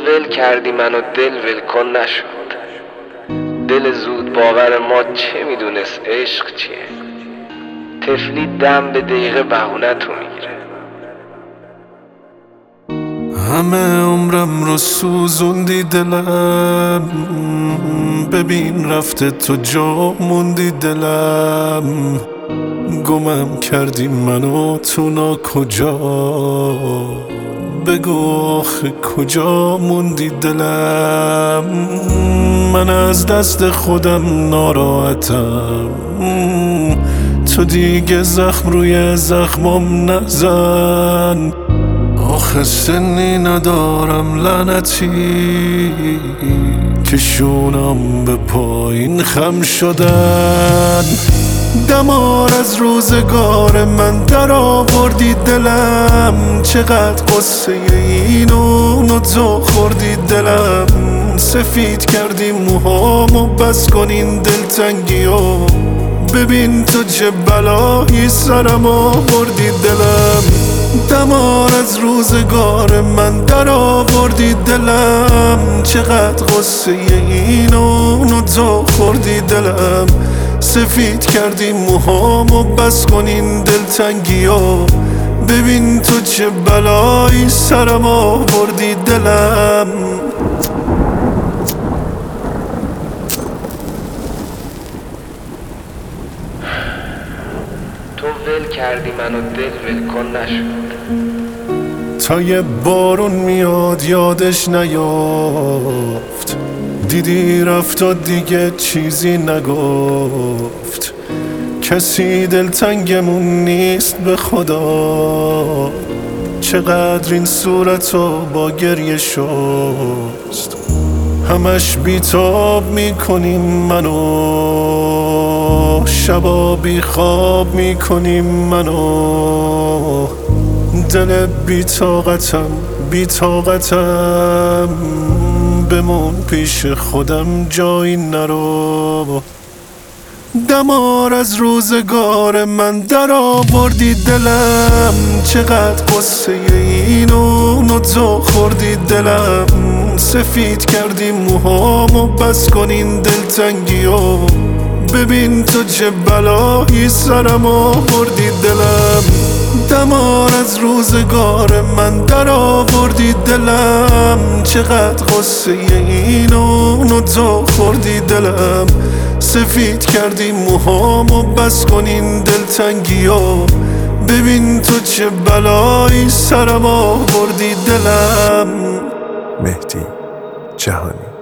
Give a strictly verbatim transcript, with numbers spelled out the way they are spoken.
ول کردی منو دل ول کن نشد. دل زود باور ما چه میدونست عشق چیه. طفلی دم به دقیقه بهونه تو میگیره. همه عمرم رو سوزوندی دلم، ببین رفته تو جا موندی دلم. گمم کردی منو تو نا کجا، بگو آخه کجا موندی دلم. من از دست خودم ناراحتم، تو دیگه زخم روی زخمم نزن. آخه سنی ندارم لعنتی که شونم به پایین خم شدن. دمار از روزگار من در آوردی دلم، چقدر قصه اینو نوزا خوردی دلم. سفید کردی موهامو بس کن این دلتنگیو، ببین تو چه بلایی سرم آوردی دلم. دمار از روزگار من در آوردی دلم، چقدر قصه اینو نوزا خوردی دلم. سفید کردی موهامو بس کن این دلتنگیو، ببین تو چه بلایی سرم آوردی دلم. تو ول کردی منو دل ول کن نشد. تا یه بارون میاد یادش نیافت، دیدی رفت و دیگه چیزی نگفت. کسی دلتنگمون نیست به خدا، چقدر این صورتو با گریه شست. همش بیتاب میکنیم منو، شبا بی خواب میکنیم منو. دل بی‌طاقتم بی‌طاقتم، بمون پیش خودم جایی نرو. دمار از روزگار من در آوردی دلم، چقدر قصه اینو نوزا خوردی دلم. سفید کردی موهامو بس کن این دلتنگیو، ببین تو چه بلایی سرم آوردی دلم. دمار از روزگار من در آوردی دلم، چقدر قصه اینو نوزا خوردی دلم. سفید کردی موهامو بس کن این دلتنگیو، ببین تو چه بلایی سرم آوردی دلم. مهدی جهانی.